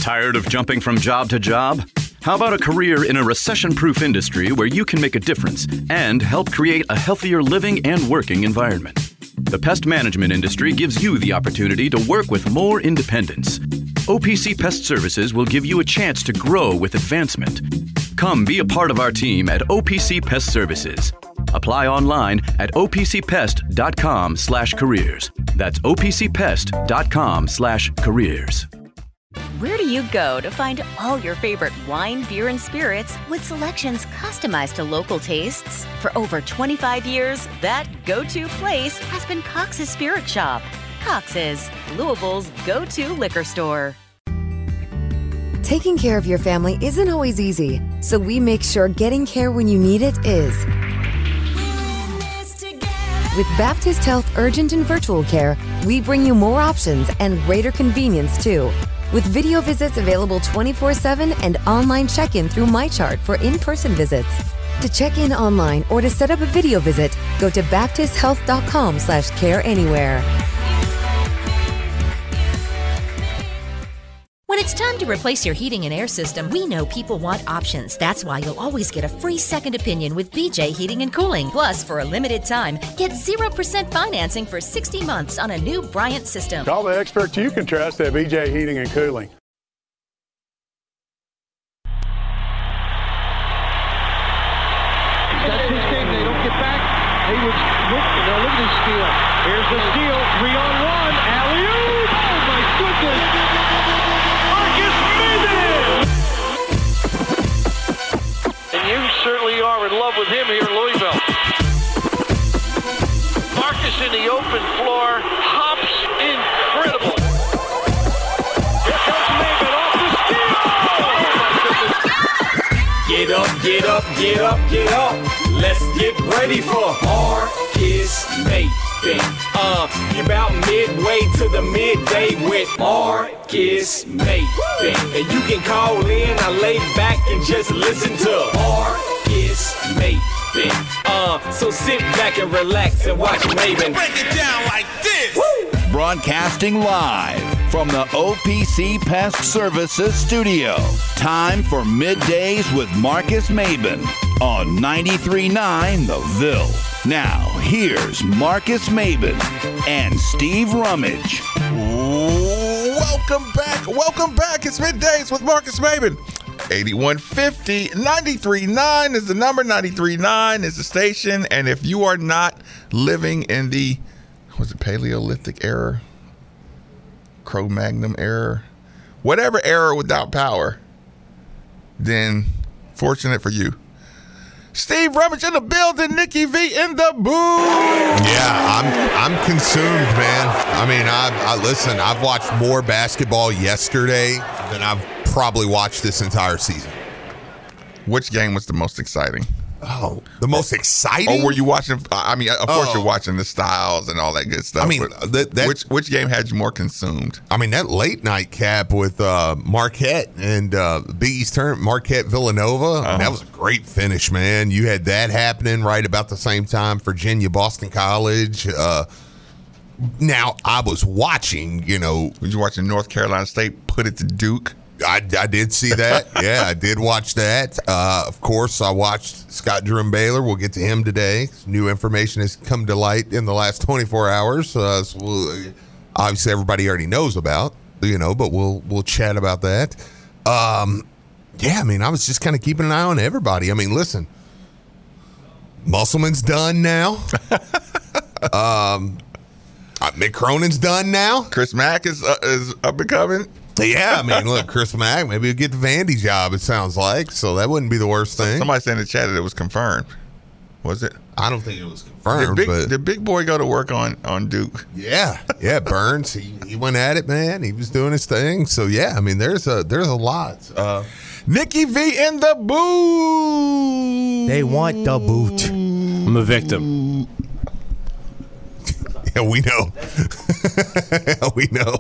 Tired of jumping from job to job? How about a career in a recession-proof industry where you can make a difference and help create a healthier living and working environment? The pest management industry gives you the opportunity to work with more independence. OPC Pest Services will give you a chance to grow with advancement. Come be a part of our team at OPC Pest Services. Apply online at opcpest.com/careers. That's opcpest.com/careers. Where do you go to find all your favorite wine, beer, and spirits with selections customized to local tastes? For over 25 years, that go-to place has been Cox's Spirit Shop. Cox's, Louisville's go-to liquor store. Taking care of your family isn't always easy, so we make sure getting care when you need it is. With Baptist Health Urgent and Virtual Care, we bring you more options and greater convenience, too. With video visits available 24/7 and online check-in through MyChart for in-person visits. To check in online or to set up a video visit, go to baptisthealth.com/careanywhere. When it's time to replace your heating and air system, we know people want options. That's why you'll always get a free second opinion with BJ Heating and Cooling. Plus, for a limited time, get 0% financing for 60 months on a new Bryant system. Call the experts you can trust at BJ Heating and Cooling. That's his game. They don't get back. Hayward's look at his steal. Here's the steal. 3-on-1. Alley-oop. Oh, my goodness. Marcus Maybin. And you certainly are in love with him here in Louisville. Marcus in the open floor. Hops incredible. Here comes Maybin off the steal. Oh, my goodness. Get up, get up, get up, get up. Let's get ready for Marcus Maybin. You're about midway to the midday with Marcus Maybin. And you can call in, I lay back and just listen to Marcus Maybin. So sit back and relax and watch Maybin. Break it down like this. Woo! Broadcasting live from the OPC Pest Services studio. Time for Middays with Marcus Maybin on 93.9 The Ville. Now, here's Marcus Maybin and Steve Rummage. Welcome back. Welcome back. It's Middays with Marcus Maybin. 8150 93.9 is the number. 93.9 is the station. And if you are not living in the Paleolithic era, Cro-Magnon era, whatever era without power, then fortunate for you. Steve Rummage in the building, Nikki V in the booth. Yeah, I'm consumed, man. I mean, listen, I've watched more basketball yesterday than I've probably watched this entire season. Which game was the most exciting? Oh, the most exciting? Or were you watching? I mean, of course you're watching the styles and all that good stuff. I mean, which game had you more consumed? I mean, that late night cap with Marquette and Big East tournament, Marquette Villanova. I mean, that was a great finish, man. You had that happening right about the same time. Virginia, Boston College. Now I was watching. Was you watching North Carolina State put it to Duke? I did see that. Yeah, I did watch that. Of course, I watched Scott Drew and Baylor. We'll get to him today. New information has come to light in the last 24 hours. So obviously, everybody already knows about, but we'll chat about that. Yeah, I mean, I was just kind of keeping an eye on everybody. I mean, listen, Musselman's done now. Mick Cronin's done now. Chris Mack is up and coming. Yeah, I mean, look, Chris Mack, maybe he'll get the Vandy job, it sounds like, so that wouldn't be the worst thing. Somebody said in the chat that it was confirmed. Was it? I don't think it was confirmed. Did Big Boy go to work on Duke? Yeah, Burns, he went at it, man. He was doing his thing. So, yeah, I mean, there's a lot. Nikki V in the boot. They want the boot. I'm a victim. Yeah, we know. We know.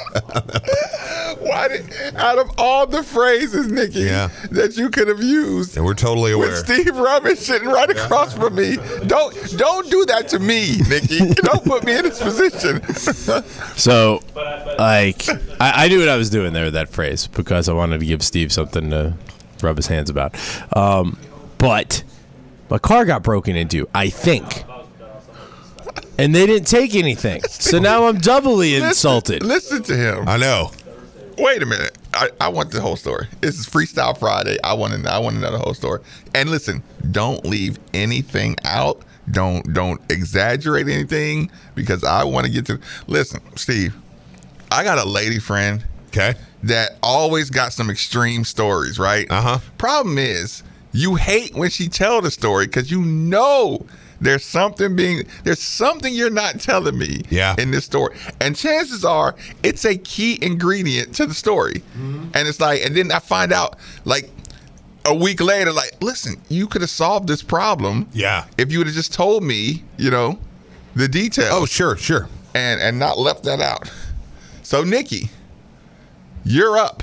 Out of all the phrases, Nikki, that you could have used, and we're totally aware. With Steve Rummage sitting right across from me, don't do that to me, Nikki. Don't put me in this position. So, like, I knew what I was doing there with that phrase because I wanted to give Steve something to rub his hands about. But my car got broken into, I think. And they didn't take anything. So now I'm doubly insulted. Listen to him. I know. Wait a minute. I want the whole story. This is Freestyle Friday. I want to know the whole story. And listen, don't leave anything out. Don't exaggerate anything because I want to get to. Listen, Steve, I got a lady friend. Okay. That always got some extreme stories, right? Problem is, you hate when she tell the story because you know there's something you're not telling me in this story. And chances are it's a key ingredient to the story. And it's like, and then I find out like a week later, like, listen, you could have solved this problem if you would have just told me, the details. Oh, sure. And not left that out. So, Nikki, you're up.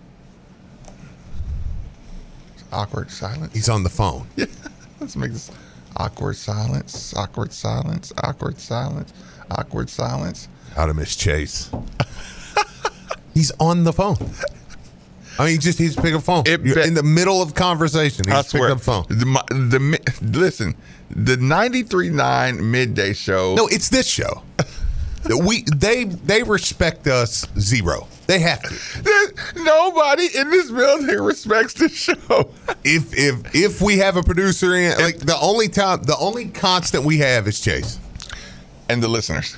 Awkward silence. He's on the phone. Yeah, let's make this awkward silence, awkward silence, awkward silence, awkward silence. How to miss Chase. He's on the phone. I mean, he's picking up the phone. In the middle of conversation, he's picking up the phone. Listen, the 93.9 midday show. No, it's this show. They respect us zero. They have to. Nobody in this building respects this show. If we have a producer in, like the only constant we have is Chase and the listeners.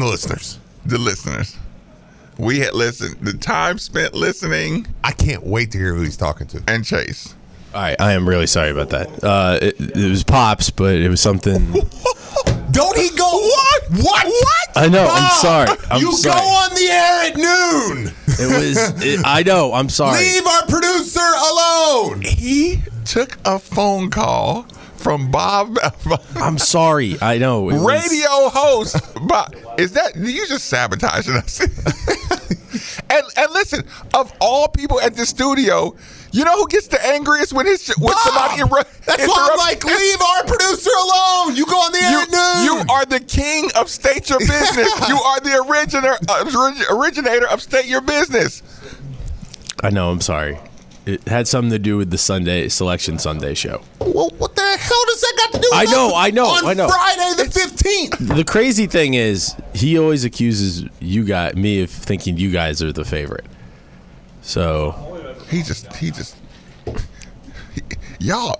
We had listened. The time spent listening. I can't wait to hear who he's talking to. And Chase. All right, I am really sorry about that. It was Pops, but it was something. Don't he go what? I know. Bob, I'm sorry. You go on the air at noon. I know. I'm sorry. Leave our producer alone. He took a phone call from Bob. I'm sorry. I know. Radio host. Bob, you just sabotaging us? and listen, of all people at the studio, you know who gets the angriest when somebody interrupts? That's why I'm like, leave our producer alone. You go on the air at noon. You are the king of State Your Business. You are the originator of State Your Business. I know. I'm sorry. It had something to do with the Selection Sunday show. Well, what the hell does that got to do with I know. On Friday the 15th. The crazy thing is, he always accuses me of thinking you guys are the favorite. So he just y'all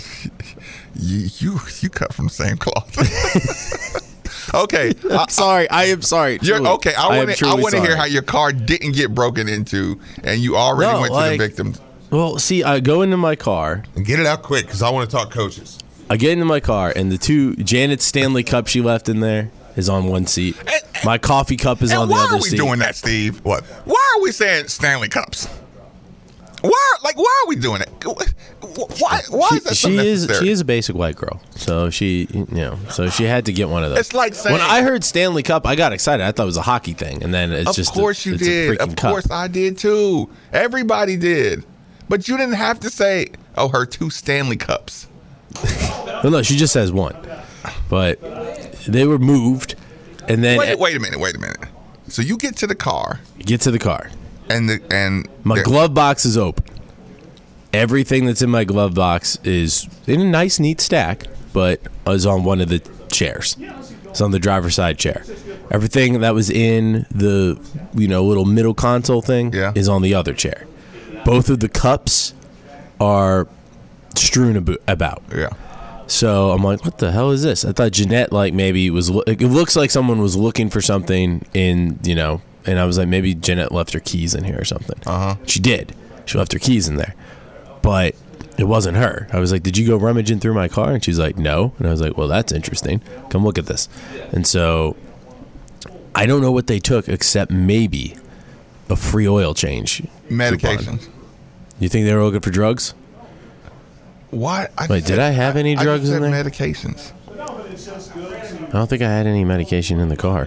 you cut from the same cloth. Okay, I am sorry. You're, okay, I want to hear how your car didn't get broken into, and you already went to the victim. Well, see, I go into my car and get it out quick because I want to talk coaches. I get into my car, and the two Janet's Stanley Cup she left in there is on one seat. My coffee cup is on the other seat. Why are we doing that, Steve? What? Why are we saying Stanley Cups? Why are we doing it? Why is that so necessary? She is a basic white girl, so she had to get one of those. It's like saying, when I heard Stanley Cup, I got excited. I thought it was a hockey thing, and then it's just of course you did. Of course I did too. Everybody did, but you didn't have to say, "Oh, her two Stanley Cups." Well, no, she just has one, but they were moved, and then wait a minute. So you get to the car. And my glove box is open. Everything that's in my glove box is in a nice, neat stack, but is on one of the chairs. It's on the driver's side chair. Everything that was in the little middle console thing is on the other chair. Both of the cups are strewn about. Yeah. So I'm like, what the hell is this? I thought Jeanette maybe it looks like someone was looking for something in and I was like, maybe Jeanette left her keys in here or something. She did. She left her keys in there. But it wasn't her. I was like, did you go rummaging through my car? And she's like, no. And I was like, well, that's interesting. Come look at this. And so I don't know what they took except maybe a free oil change. Medications. You think they were looking for drugs? Why? Wait, did I have any drugs in there? Medications. I don't think I had any medication in the car.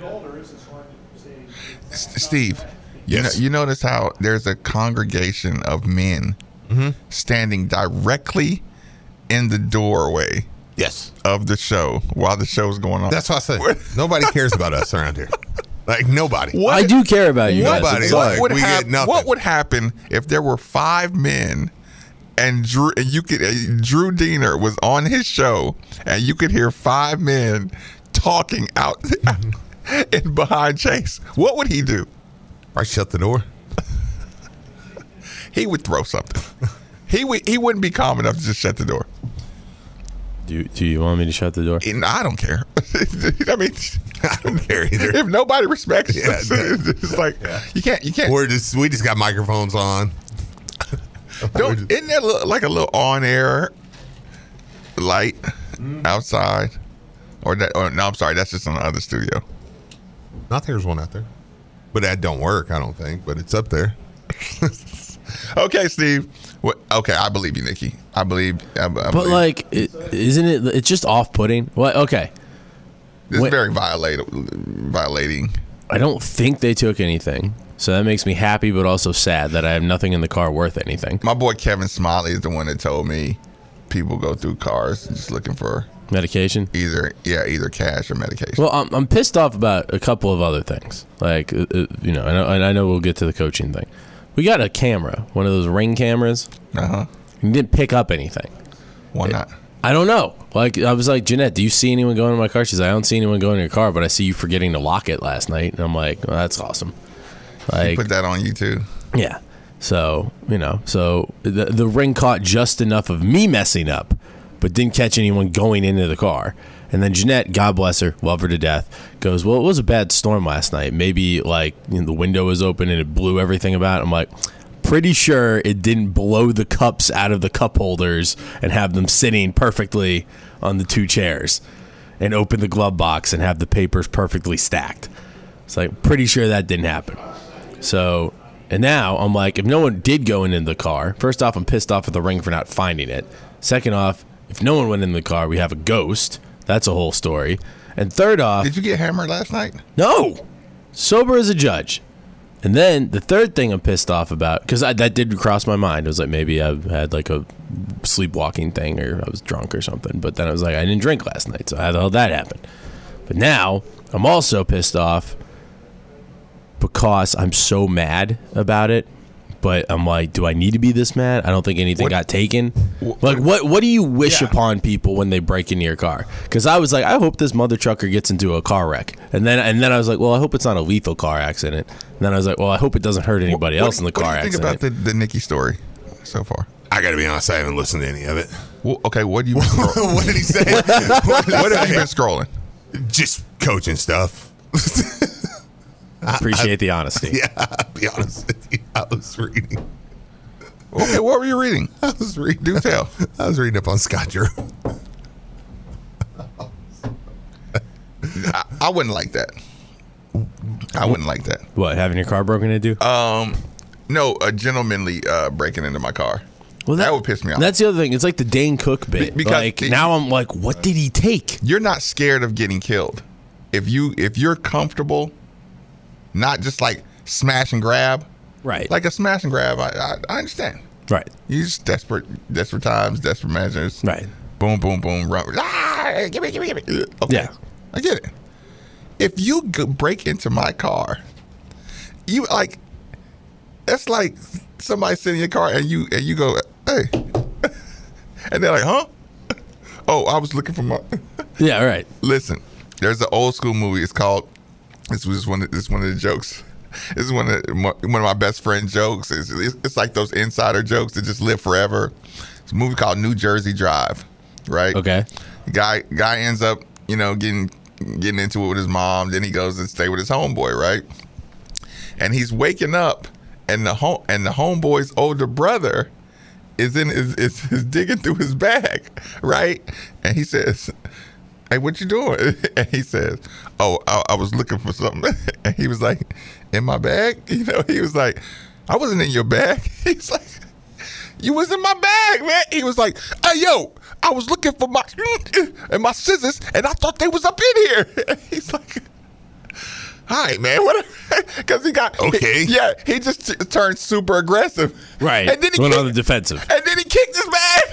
Steve, Yes. you notice how there's a congregation of men standing directly in the doorway Yes. of the show while the show's going on. That's what I said. Nobody cares about us around here. Like, nobody. I do care about you guys. Nobody. I'm sorry. Like, we get nothing. What would happen if there were 5 men and Drew Diener was on his show and you could hear 5 men talking out in behind Chase? What would he do? I shut the door. He would throw something. He wouldn't be calm enough to just shut the door. Do you want me to shut the door? And I don't care. I mean, I don't care either. if nobody respects us, it's like you can't. We just got microphones on. Isn't there like a little on-air light outside? Or no, I'm sorry, that's just on the other studio. Not there's one out there, but that don't work. I don't think, but it's up there. Okay, Steve. Okay, I believe you, Nikki. I believe. But like, isn't it? It's just off-putting. What? Okay. It's very violating. I don't think they took anything, so that makes me happy, but also sad that I have nothing in the car worth anything. My boy Kevin Smiley is the one that told me people go through cars just looking for medication. Either cash or medication. Well, I'm pissed off about a couple of other things. Like, and I know we'll get to the coaching thing. We got a camera, one of those Ring cameras. And didn't pick up anything. Why not? I don't know. Like, I was like, Jeanette, do you see anyone going in my car? She's like, I don't see anyone going in your car, but I see you forgetting to lock it last night. And I'm like, well, that's awesome. Like, you put that on you too. Yeah. So, the Ring caught just enough of me messing up, but didn't catch anyone going into the car. And then Jeanette, God bless her, love her to death, goes, well, it was a bad storm last night. Maybe the window was open and it blew everything about. I'm like, pretty sure it didn't blow the cups out of the cup holders and have them sitting perfectly on the 2 chairs and open the glove box and have the papers perfectly stacked. It's like, pretty sure that didn't happen. So, and now I'm like, if no one did go into the car, first off, I'm pissed off at the Ring for not finding it. Second off, if no one went in the car, we have a ghost. That's a whole story. And third off... Did you get hammered last night? No! Sober as a judge. And then the third thing I'm pissed off about, because that did cross my mind. It was like maybe I had like a sleepwalking thing or I was drunk or something. But then I was like, I didn't drink last night, so how the hell did that happen? But now I'm also pissed off because I'm so mad about it. But I'm like, do I need to be this mad? I don't think anything got taken. Like, what do you wish upon people when they break into your car? Because I was like, I hope this mother trucker gets into a car wreck. And then I was like, well, I hope it's not a lethal car accident. And then I was like, well, I hope it doesn't hurt anybody else in the car accident. What do you think about the Nikki story so far? I got to be honest, I haven't listened to any of it. Well, okay, what have you been scrolling? What did he say? What have you been scrolling? Just coaching stuff. Appreciate the honesty. Yeah, I'll be honest with you. I was reading. Okay, what were you reading? I was reading. Do tell. I was reading up on Scott Drew. I wouldn't like that. I wouldn't like that. What, having your car broken into? No, a gentlemanly breaking into my car. Well, that would piss me off. That's the other thing. It's like the Dane Cook bit. Because now I'm like, what did he take? You're not scared of getting killed. If you're comfortable, not just like smash and grab. Right. Like a smash and grab, I understand. Right. You just desperate times, desperate measures. Right. Boom, boom, boom, run. Give me. Okay. Yeah. I get it. If you break into my car, you like, that's like somebody sitting in your car and you go, hey. And they're like, huh? Oh, I was looking for my. Yeah, right. Listen, there's an old school movie. It's called, this is one of the jokes. This is one of my best friend jokes. It's like those insider jokes that just live forever. It's a movie called New Jersey Drive, right? Okay. Guy ends up, getting into it with his mom. Then he goes and stay with his homeboy, right? And he's waking up, and the homeboy's older brother is digging through his bag, right? And he says, hey, what you doing? And he says, oh, I was looking for something. And he was like, in my bag? He was like, I wasn't in your bag. He's like, you was in my bag, man. He was like, hey, yo, I was looking for my scissors, and I thought they was up in here. He's like, all right, man, whatever. Because he got okay. He just turned super aggressive, right? And then he went on the defensive, and then he kicked his bag.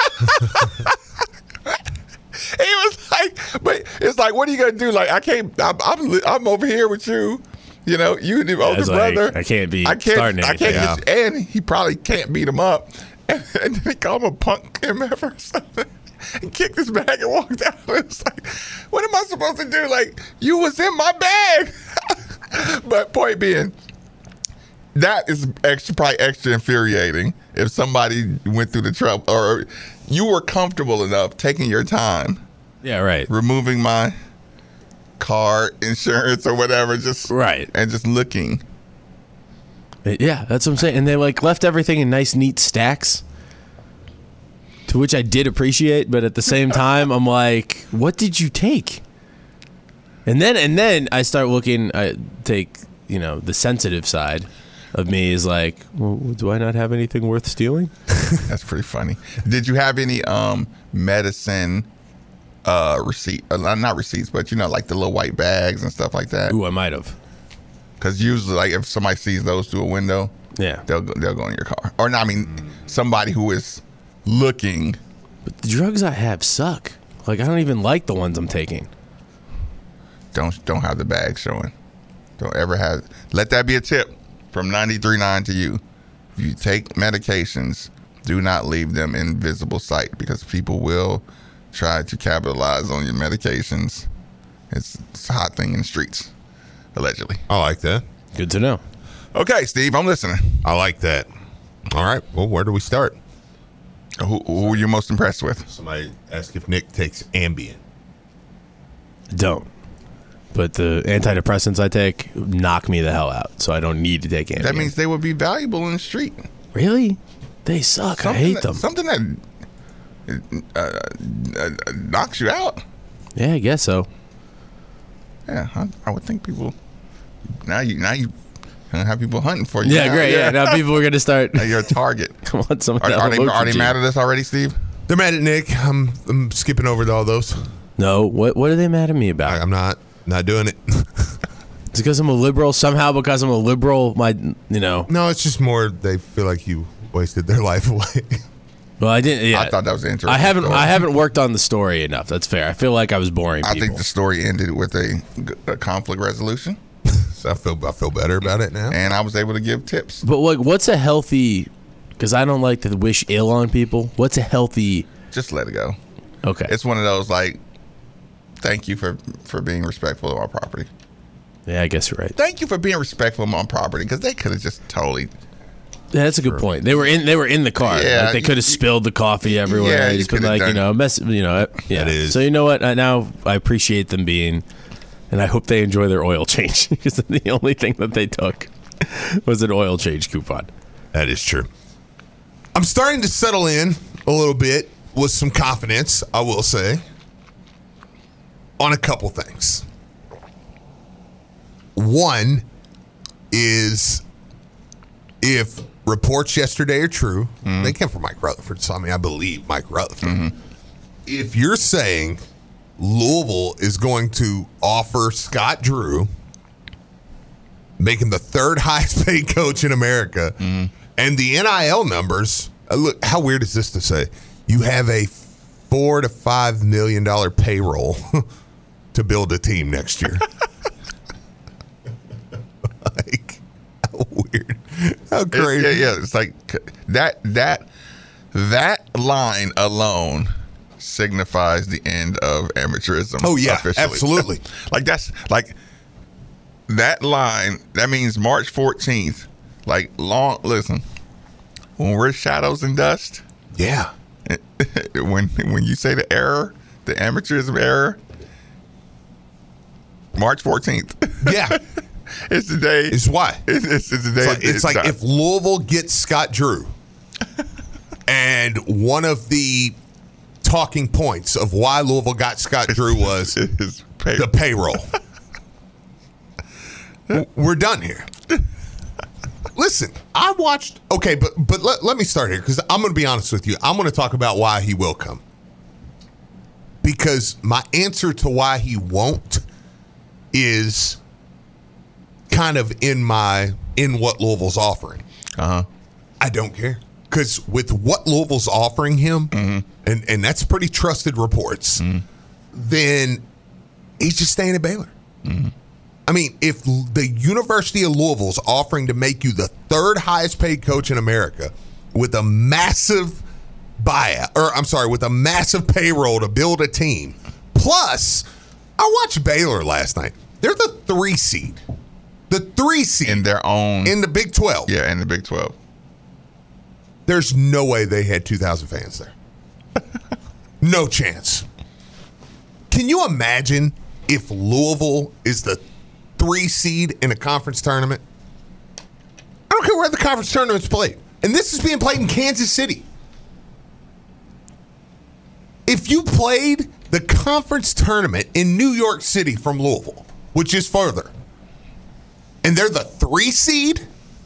He was like, but it's like, what are you gonna do? Like, I can't. I'm over here with you. You know, you the older brother. I can't starting anything. I can't. And he probably can't beat him up. And then he called him a punk MF or something. And kicked his bag and walked out. It was like, what am I supposed to do? Like, you was in my bag. But point being, that is probably extra infuriating if somebody went through the trouble, or you were comfortable enough taking your time. Yeah, right. Removing my car insurance or whatever, just right, and just looking. Yeah, that's what I'm saying. And they like left everything in nice, neat stacks, to which I did appreciate. But at the same time, I'm like, what did you take? And then I start looking. I take the sensitive side of me is like, well, do I not have anything worth stealing? That's pretty funny. Did you have any medicine receipt? Not receipts, but like the little white bags and stuff like that. Ooh, I might have. Because usually, like, if somebody sees those through a window, yeah, they'll go in your car. Or no, I mean, somebody who is looking. But the drugs I have suck. Like, I don't even like the ones I'm taking. Don't have the bag showing. Don't ever have. Let that be a tip from 93.9 to you. If you take medications, do not leave them in visible sight, because people will try to capitalize on your medications. It's a hot thing in the streets. Allegedly. I like that. Good to know. Okay, Steve, I'm listening. I like that. All right. Well, where do we start? Who are you most impressed with? Somebody asked if Nick takes Ambien. Don't. But the antidepressants I take knock me the hell out, so I don't need to take Ambien. That means they would be valuable in the street. Really? They suck. I hate them. Something that knocks you out. Yeah, I guess so. Yeah, I would think people. Now you gonna have people hunting for you. Yeah, great. Yeah, now people are gonna start. Now you're a target. I want some. Are they mad at us already, Steve? They're mad at Nick. I'm skipping over all those. No, what are they mad at me about? I'm not doing it. It's because I'm a liberal. Somehow, because I'm a liberal, No, it's just more they feel like you wasted their life away. Well, I didn't. Yeah, I thought that was interesting. I haven't worked on the story enough. That's fair. I feel like I was boring people. I think the story ended with a conflict resolution. So I feel better about it now, and I was able to give tips. But like, what's a healthy? Because I don't like to wish ill on people. What's a healthy? Just let it go. Okay. It's one of those like, thank you for being respectful of our property. Yeah, I guess you're right. Thank you for being respectful of my property, because they could have just totally. Yeah, that's a good point. They were in the car. Yeah, like they could have spilled the coffee everywhere. Yeah, Just been like, yeah. It is. So you know what? Now I appreciate them being, and I hope they enjoy their oil change, because the only thing that they took was an oil change coupon. That is true. I'm starting to settle in a little bit with some confidence, I will say, on a couple things. One is, if reports yesterday are true, they came from Mike Rutherford, so I believe Mike Rutherford. Mm-hmm. If you're saying Louisville is going to offer Scott Drew, making the third highest paid coach in America, and the NIL numbers, look, how weird is this to say? You have a $4 to $5 million payroll to build a team next year. Like, how weird. How crazy. Yeah. It's like that line alone signifies the end of amateurism. Oh, yeah, officially. absolutely. That's that line, that means March 14th. Listen, when we're shadows and dust. Yeah. When you say the amateurism error, March 14th. Yeah. It's the day. It's why. It's the day. It's like if Louisville gets Scott Drew, and one of the talking points of why Louisville got Scott Drew was the payroll. We're done here. Listen, I watched. Okay, but let me start here, because I'm going to be honest with you. I'm going to talk about why he will come. because my answer to why he won't is kind of in what Louisville's offering. I don't care. Because with what Louisville's offering him, and that's pretty trusted reports, then he's just staying at Baylor. I mean, if the University of Louisville's offering to make you the third highest paid coach in America with a massive with a massive payroll to build a team, plus, I watched Baylor last night. They're the 3 seed. The 3 seed. In their own. In the Big 12. Yeah, in the Big 12. There's no way they had 2,000 fans there. No chance. Can you imagine if Louisville is the 3 seed in a conference tournament? I don't care where the conference tournament's played. And this is being played in Kansas City. If you played the conference tournament in New York City from Louisville, which is further, and they're the 3 seed,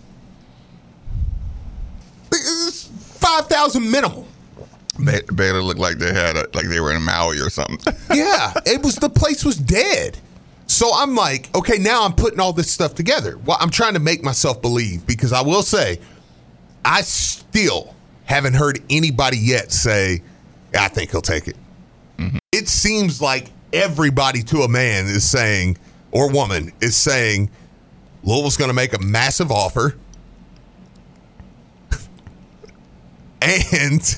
5,000 minimum. Baylor looked like they were in Maui or something. Yeah, the place was dead. So I'm like, okay, now I'm putting all this stuff together. Well, I'm trying to make myself believe, because I will say, I still haven't heard anybody yet say, I think he'll take it. It seems like everybody to a man is saying, or woman is saying, Louisville's going to make a massive offer. And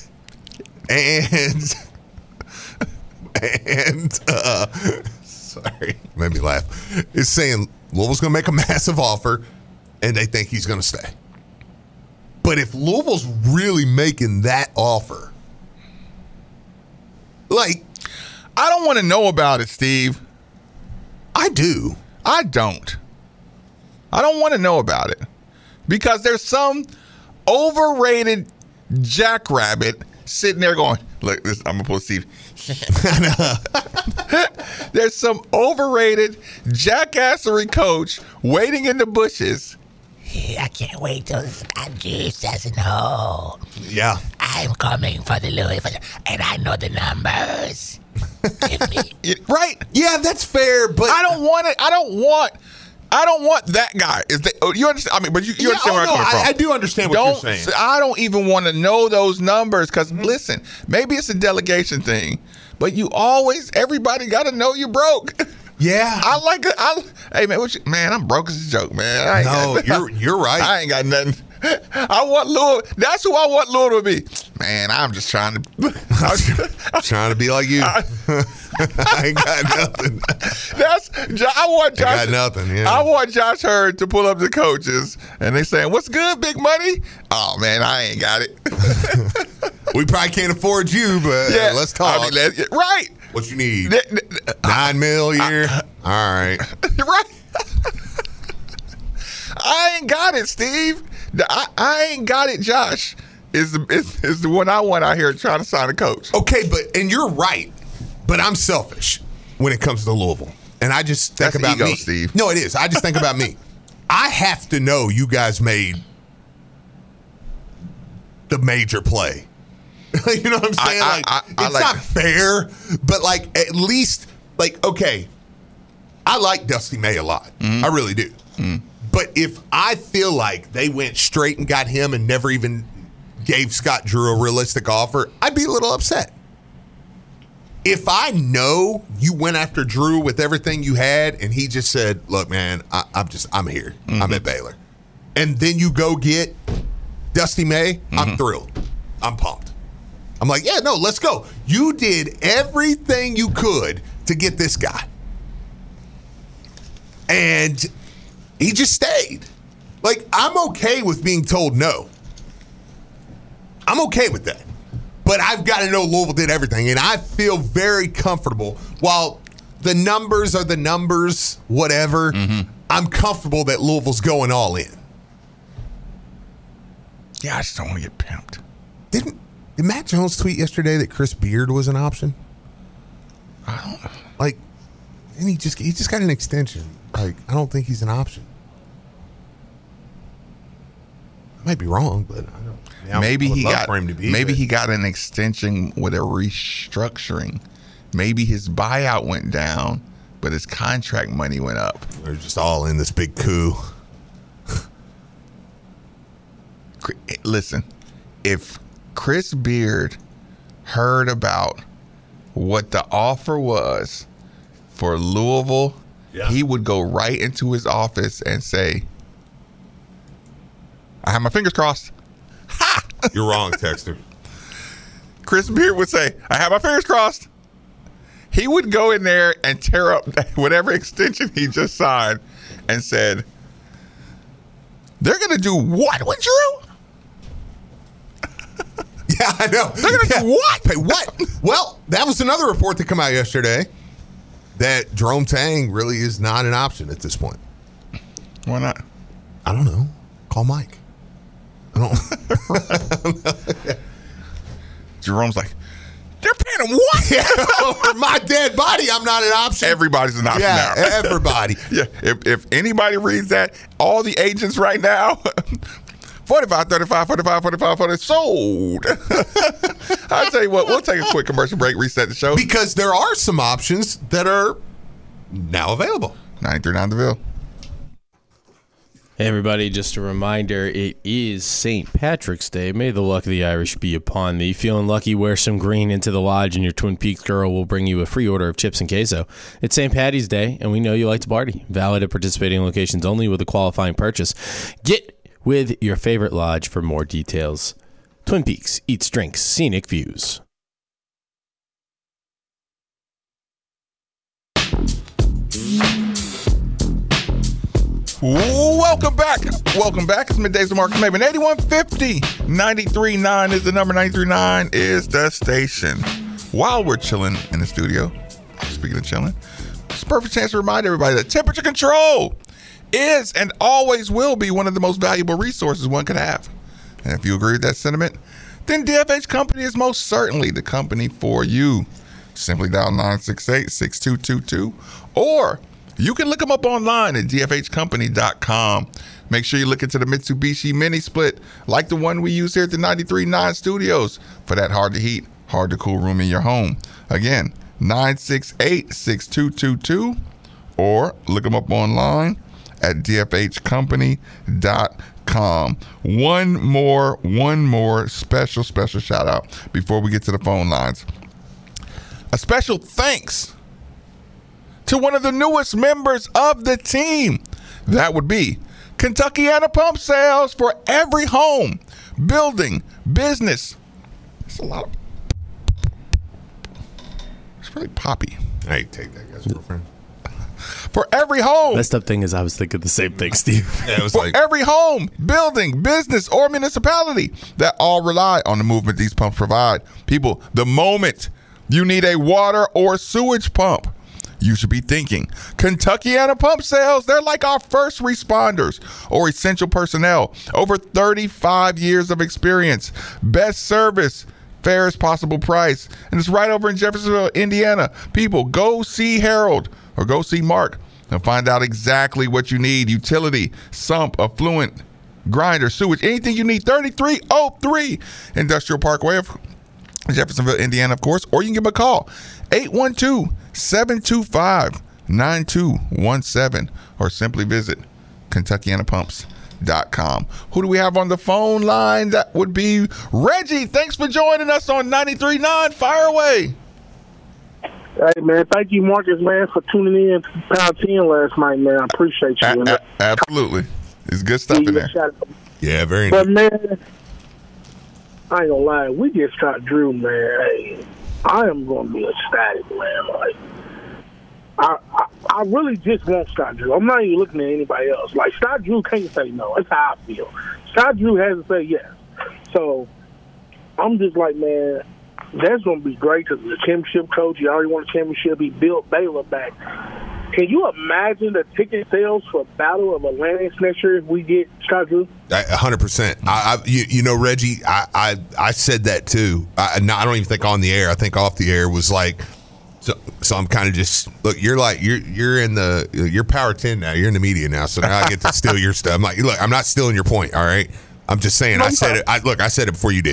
sorry, made me laugh. Is saying Louisville's going to make a massive offer, and they think he's going to stay. But if Louisville's really making that offer, like, I don't want to know about it, Steve. I do. I don't. I don't want to know about it, because there's some overrated jackrabbit sitting there going, look, I'm going to pull Steve. There's some overrated jackassery coach waiting in the bushes. I can't wait till Andrew says no. Yeah. I'm coming for the Louisville, and I know the numbers. Give me. Right. Yeah, that's fair, but I don't want it. I don't want that guy. You understand? I mean, but you understand where I'm coming from. I do understand what you're saying. I don't even want to know those numbers, because listen, maybe it's a delegation thing, but everybody got to know you broke. Yeah, I like it. Hey man, I'm broke as a joke, man. You're right. I ain't got nothing. I want Louisville. That's who I want Louisville to be. Man, I'm just trying to. I'm trying to be like you. I ain't got nothing. I want Josh. I got nothing. Yeah. I want Josh Hurd to pull up the coaches, and they saying, "What's good, big money?" Oh man, I ain't got it. We probably can't afford you, but let's talk. I mean, right. What you need? $9 million a year. All right. Right. I ain't got it, Steve. I ain't got it, Josh. Is the one I want out here trying to sign a coach. Okay, and you're right, but I'm selfish when it comes to Louisville. And I just think about ego, me. Steve. No, it is. I just think about me. I have to know you guys made the major play. You know what I'm saying? It's not fair, but at least, okay, I like Dusty May a lot. I really do. But if I feel like they went straight and got him and never even gave Scott Drew a realistic offer, I'd be a little upset. If I know you went after Drew with everything you had and he just said, look, man, I'm here. I'm at Baylor. And then you go get Dusty May, I'm thrilled. I'm pumped. I'm like, yeah, no, let's go. You did everything you could to get this guy. And he just stayed. I'm okay with being told no. I'm okay with that. But I've got to know Louisville did everything. And I feel very comfortable. While the numbers are the numbers, whatever, I'm comfortable that Louisville's going all in. Yeah, I just don't want to get pimped. Did Matt Jones tweet yesterday that Chris Beard was an option? I don't know. And he just got an extension. I don't think he's an option. I might be wrong, but I don't. Maybe he got for him to be he got an extension with a restructuring maybe his buyout went down, but his contract money went up. They're just all in this big coup. Listen, if Chris Beard heard about what the offer was for Louisville, he would go right into his office and say, I have my fingers crossed. Ha! You're wrong, Texter. Chris Beard would say, I have my fingers crossed. He would go in there and tear up whatever extension he just signed and said, they're going to do what with Drew? Yeah, I know. They're going to do what? Hey, what? Well, that was another report that came out yesterday that Jerome Tang really is not an option at this point. Why not? I don't know. Call Mike. I don't. Jerome's like, they're paying him what? For my dead body, I'm not an option. Everybody's an option now. Everybody. Yeah, if anybody reads that, all the agents right now, 45, 35, 45, 45, 40, sold. I'll tell you what, we'll take a quick commercial break, reset the show. Because there are some options that are now available. 93.9 The Ville. Hey everybody, just a reminder, it is St. Patrick's Day. May the luck of the Irish be upon thee. Feeling lucky, wear some green into the lodge and your Twin Peaks girl will bring you a free order of chips and queso. It's St. Patty's Day and we know you like to party. Valid at participating locations only with a qualifying purchase. Get with your favorite lodge for more details. Twin Peaks, eats, drinks, scenic views. Welcome back. Welcome back. It's Middays with Marcus Maven. 8150 93.9 is the number. 93.9 is the station. While we're chilling in the studio, speaking of chilling, it's a perfect chance to remind everybody that temperature control is and always will be one of the most valuable resources one could have. And if you agree with that sentiment, then DFH Company is most certainly the company for you. Simply dial 968-6222 or you can look them up online at dfhcompany.com. Make sure you look into the Mitsubishi Mini Split like the one we use here at the 93.9 Studios for that hard to heat, hard to cool room in your home. Again, 968-6222 or look them up online at dfhcompany.com. One more special shout out before we get to the phone lines. A special thanks to one of the newest members of the team. That would be Kentuckiana Pump Sales for every home, building, business. It's a lot of... It's really poppy. Hey, take that, guys, girlfriend. For every home. Messed up thing is I was thinking the same thing, Steve. Yeah, it was for every home, building, business, or municipality that all rely on the movement these pumps provide. People, the moment you need a water or sewage pump, you should be thinking Kentuckiana Pump Sales. They're like our first responders or essential personnel. Over 35 years of experience, best service, fairest possible price, and it's right over in Jeffersonville, Indiana. People, go see Harold or go see Mark and find out exactly what you need. Utility, sump, affluent, grinder, sewage, anything you need. 3303 Industrial Parkway of Jeffersonville, Indiana, of course, or you can give them a call, 812-725-9217, or simply visit KentuckianaPumps.com. Who do we have on the phone line? That would be Reggie. Thanks for joining us on 93.9. Fire away. Hey, man, thank you, Marcus, man, for tuning in to Power 10 last night, man. I appreciate you. Absolutely. There's good stuff in there. Yeah, very nice. But, man, I ain't gonna lie, we just shot Drew, man. Hey, I am gonna be ecstatic, man. Like, I really just want Scott Drew. I'm not even looking at anybody else. Like, Scott Drew can't say no. That's how I feel. Scott Drew has to say yes. So I'm just like, man, that's gonna be great because the championship coach, he already won a championship. He built Baylor back. Can you imagine the ticket sales for Battle of Atlantis next year if we get Scott Drew? 100%. You know, Reggie, I said that too. I don't even think on the air. I think off the air was like, so I'm kind of just, look, you're Power 10 now. You're in the media now. So now I get to steal your stuff. I'm like, look, I'm not stealing your point. All right. I'm just saying, I said it. I said it before you did.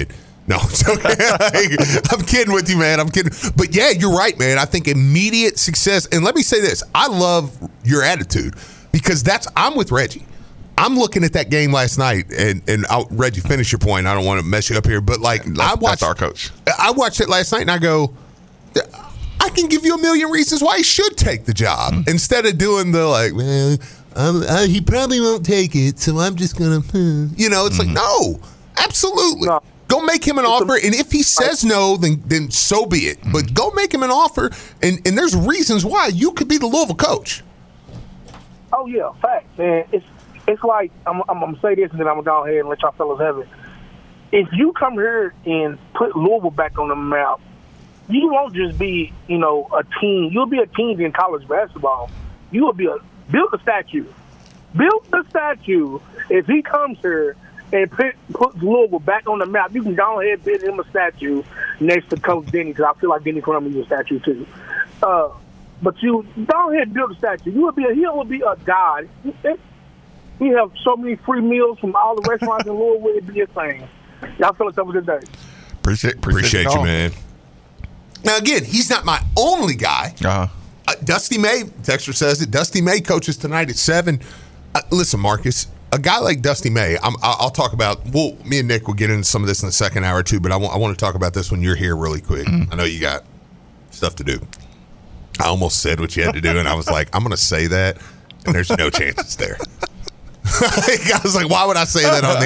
No, it's okay. I'm kidding with you, man. I'm kidding. But yeah, you're right, man. I think immediate success. And let me say this. I love your attitude because I'm with Reggie. I'm looking at that game last night, and Reggie, finish your point. I don't want to mess you up here, but that's our coach. I watched it last night, and I go, I can give you a million reasons why he should take the job instead of doing the well, he probably won't take it, so I'm just gonna, it's like no, absolutely. No. Go make him an offer, and if he says no, then so be it. But go make him an offer, and there's reasons why you could be the Louisville coach. Oh yeah, facts, man. It's like I'm gonna say this, and then I'm gonna go ahead and let y'all fellas have it. If you come here and put Louisville back on the map, you won't just be, a team. You'll be a team in college basketball. You will be build a statue. Build the statue. If he comes here and puts Louisville back on the map, you can go ahead and build him a statue next to Coach Denny, because I feel like Denny Crum is a statue too. But you go ahead and build a statue. He will be a god. He have so many free meals from all the restaurants in Louisville. It'd be a thing. Y'all fellas have a good day. Appreciate you, man. Now again, he's not my only guy. Dusty May, Dexter says it. Dusty May coaches tonight at 7. Listen, Marcus, a guy like Dusty May, I'll talk about. Well, me and Nick will get into some of this in the second hour too. But I want to talk about this when you're here really quick. I know you got stuff to do. I almost said what you had to do, and I was like, I'm going to say that, and there's no chance it's there. I was like, why would I say that on the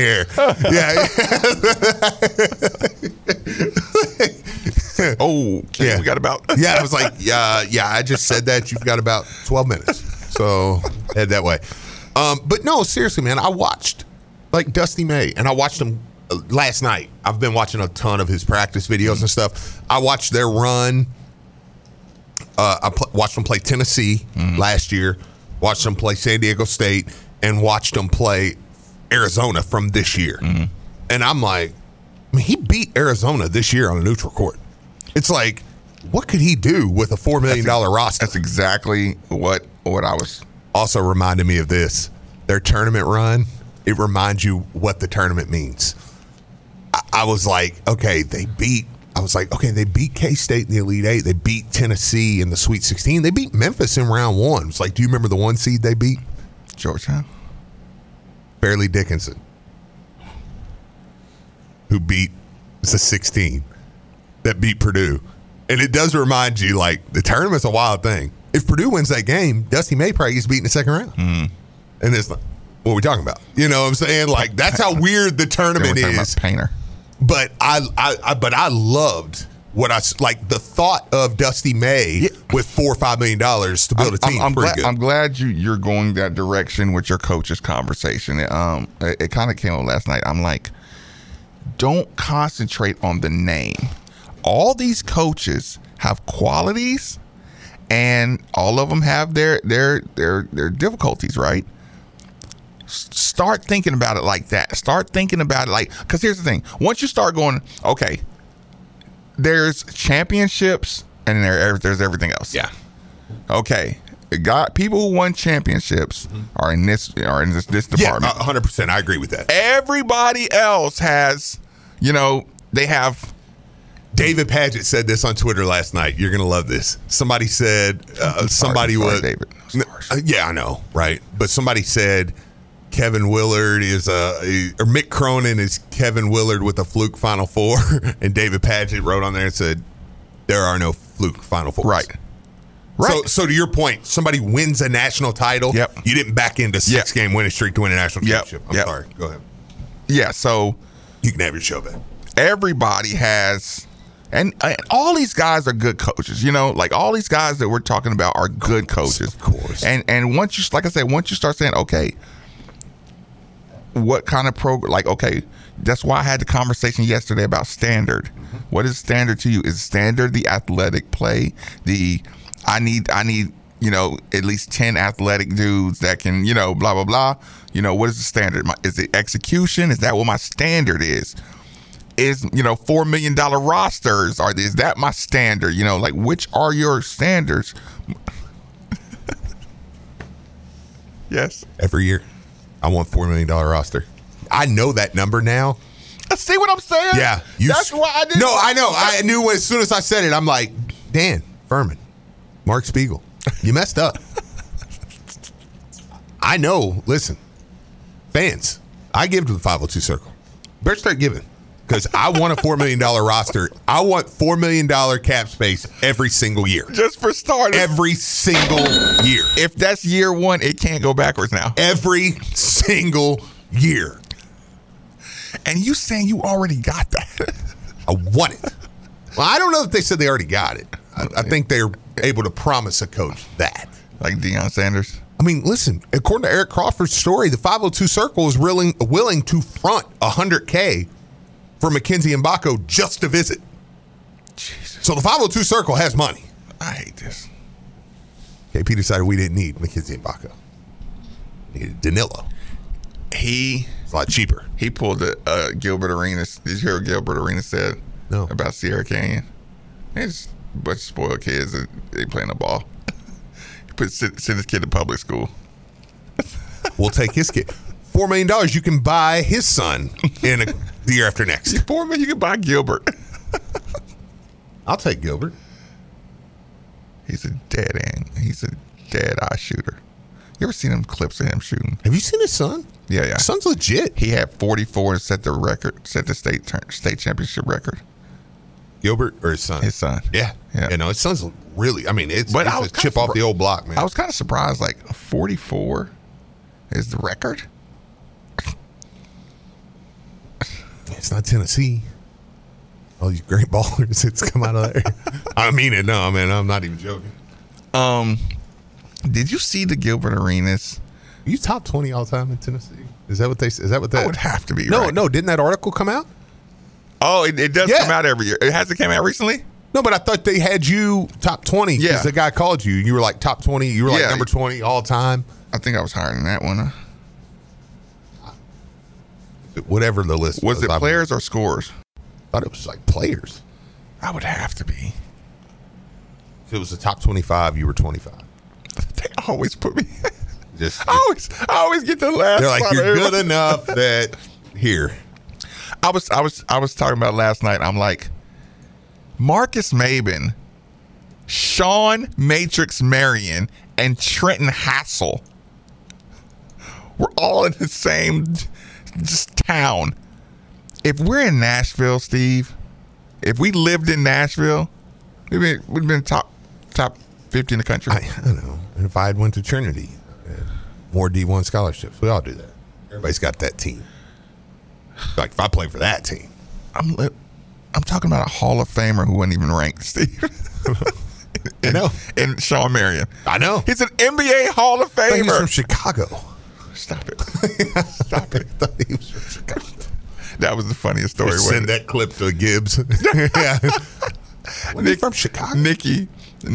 air? Yeah. We got about. I was like, I just said that. You've got about 12 minutes. So head that way. But no, seriously, man, I watched Dusty May, and I watched him last night. I've been watching a ton of his practice videos and stuff. I watched their run. Watched them play Tennessee last year. Watched them play San Diego State. And watched them play Arizona from this year. And I'm like, he beat Arizona this year on a neutral court. It's like, what could he do with a $4 million roster? That's exactly what I was. Also reminded me of this. Their tournament run, it reminds you what the tournament means. I was like, okay, they beat K-State in the Elite Eight. They beat Tennessee in the Sweet 16. They beat Memphis in round 1. It's like, do you remember the 1 seed they beat? Georgetown. Fairleigh Dickinson, who beat the 16 that beat Purdue. And it does remind you, the tournament's a wild thing. If Purdue wins that game, Dusty May probably gets beat in the second round. And it's like, what are we talking about? You know what I'm saying? That's how weird the tournament is. Painter. But I loved the thought of Dusty May with $4 or $5 million to build a team. I'm glad you're going that direction with your coach's conversation. It kind of came up last night. I'm like, don't concentrate on the name. All these coaches have qualities, and all of them have their difficulties, right? Start thinking about it like that. Start thinking about it because here's the thing. Once you start going, okay, there's championships and there's everything else. Yeah. Okay. People who won championships are in this department. Yeah, 100%. I agree with that. Everybody else has, they have. David Padgett said this on Twitter last night. You're gonna love this. Somebody said somebody was. David. Yeah, I know, right? But somebody said Kevin Willard or Mick Cronin is Kevin Willard with a fluke Final Four, and David Padgett wrote on there and said there are no fluke Final Fours. Right. So to your point, somebody wins a national title. Yep. You didn't back into 6-game winning streak to win a national championship. I'm sorry. Go ahead. Yeah. So you can have your show back. Everybody has. And all these guys are good coaches, all these guys that we're talking about are good coaches. Of course. And once you, like I said, once you start saying, okay, what kind of program, that's why I had the conversation yesterday about standard. Mm-hmm. What is standard to you? Is standard the athletic play? I need, at least 10 athletic dudes that can, blah, blah, blah. What is the standard? Is it execution? Is that what my standard is? Is $4 million rosters? Is that my standard? Which are your standards? Yes. Every year, I want $4 million roster. I know that number now. See what I'm saying? Yeah. That's why I didn't. No, I know. I knew as soon as I said it, I'm like, Dan Furman, Mark Spiegel, you messed up. I know. Listen, fans, I give to the 502 Circle. Better start giving. Because I want a $4 million roster. I want $4 million cap space every single year. Just for starters. Every single year. If that's year one, it can't go backwards now. Every single year. And you saying you already got that. I want it. Well, I don't know if they said they already got it. I think they're able to promise a coach that. Like Deion Sanders. I mean, listen, according to Eric Crawford's story, the 502 Circle is willing to front $100K for Mackenzie Mbako just to visit. Jesus. So the 502 Circle has money. I hate this. KP decided we didn't need Mackenzie Mbako. We needed Danilo. It's a lot cheaper. He pulled the Gilbert Arenas. Did you hear what Gilbert Arenas said? No. About Sierra Canyon? It's a bunch of spoiled kids that they playing the ball. Send his kid to public school. We'll take his kid. $4 million, you can buy his son the year after next. $4 million, you can buy Gilbert. I'll take Gilbert. He's a dead eye shooter. You ever seen them clips of him shooting? Have you seen his son? Yeah. His son's legit. He had 44 and set the state championship record. Gilbert or his son? His son. Yeah. You know, his son's really, I mean, it's a chip off the old block, man. I was kind of surprised, like 44 is the record. It's not Tennessee. All these great ballers that's come out of there. I mean it. No, man, I'm not even joking. Did you see the Gilbert Arenas? You top 20 all time in Tennessee? Is that what they? Is that what that? That would have to be. No, right? no. Didn't that article come out? Oh, it does come out every year. It hasn't come out recently. No, but I thought they had you top 20 because the guy called you. You were like top 20. You were like number 20 all time. I think I was higher than that one. Whatever the list was. It players or scores? I thought it was like players. I would have to be. If it was the top 25, you were 25. They always put me. I always get the last. They're like, you're good enough that here. I was talking about last night. I'm like, Marcus Maben, Sean Matrix Marion, and Trenton Hassel were all in the same just town. If we're in Nashville, Steve, if we lived in Nashville, we'd been top 50 in the country. I know. And if I had went to Trinity, more D1 scholarships. We all do that. Everybody's got that team. Like if I played for that team, I'm talking about a Hall of Famer who wasn't even ranked, Steve. I know. And Sean Marion. I know. He's an NBA Hall of Famer. He's from Chicago. Stop it. Stop it. I thought he was from Chicago. That was the funniest story. Send that clip to Gibbs. Yeah. Nick from Chicago. Nikki,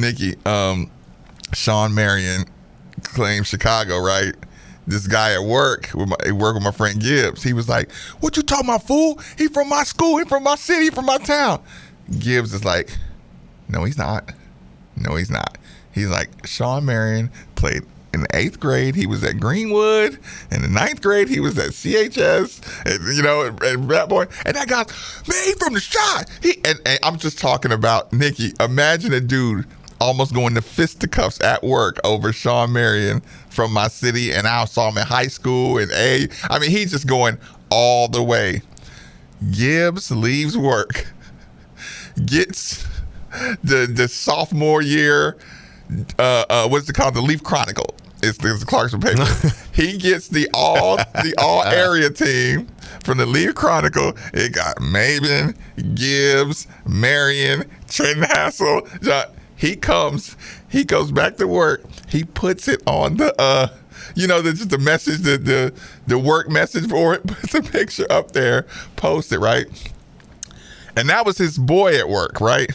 Sean Marion claimed Chicago, right? This guy at work, with my friend Gibbs, he was like, "What you talking about, fool? He from my school, he from my city, he from my town." Gibbs is like, "No, he's not. No, he's not." He's like, Sean Marion played in the 8th grade. He was at Greenwood. In the 9th grade, he was at CHS. And that boy. And that guy's, man, he from the shot. And I'm just talking about Nikki. Imagine a dude almost going to fisticuffs at work over Sean Marion from my city, and I saw him in high school and I mean, he's just going all the way. Gibbs leaves work, gets the sophomore year, what's it called? The Leaf Chronicle. It's the Clarkson paper. He gets the all area team from the Leaf Chronicle. It got Maben, Gibbs, Marion, Trenton Hassel, John. He goes back to work. He puts it on the, just the message, the work message board, puts a picture up there, posts it, right? And that was his boy at work, right?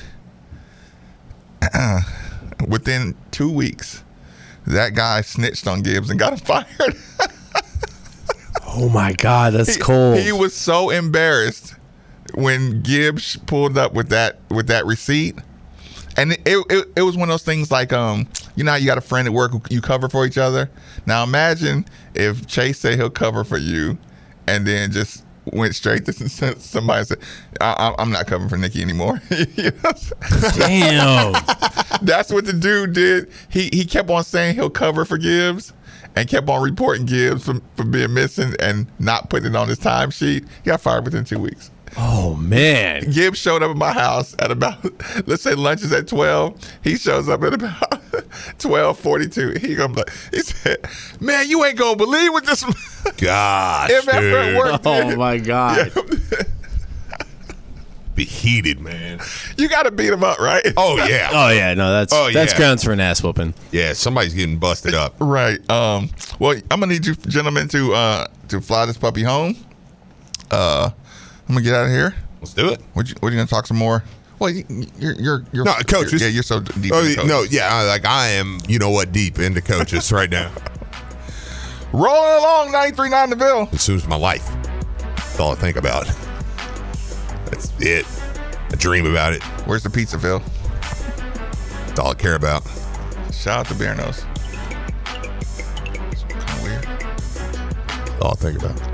Within 2 weeks, that guy snitched on Gibbs and got him fired. Oh my God, that's cold. He was so embarrassed when Gibbs pulled up with that receipt. And it was one of those things like, how you got a friend at work who you cover for each other. Now imagine if Chase say he'll cover for you, and then just went straight to somebody and said, I'm not covering for Nikki anymore. You know? Damn. That's what the dude did. He kept on saying he'll cover for Gibbs and kept on reporting Gibbs for being missing and not putting it on his timesheet. He got fired within 2 weeks. Oh, man. Gibbs showed up at my house at about, let's say lunch is at 12. He shows up at about 12:42. He said, man, you ain't going to believe what this gosh, MF work did. Oh, my God. Yeah. Be heated, man. You got to beat him up, right? Oh, yeah. Oh, yeah. No, that's grounds for an ass whooping. Yeah, somebody's getting busted up. Right. Well, I'm going to need you gentlemen to fly this puppy home. I'm gonna get out of here. Let's do it. What you gonna talk some more? Well, you're no coaches. You're so deep. Oh, into no, yeah, like I am. You know what? Deep into coaches right now. Rolling along, 93.9 The Ville. Consumes my life. That's all I think about. That's it. I dream about it. Where's the pizza, Phil? That's all I care about. Shout out to Bear Nose. It's kind of weird. That's all I think about.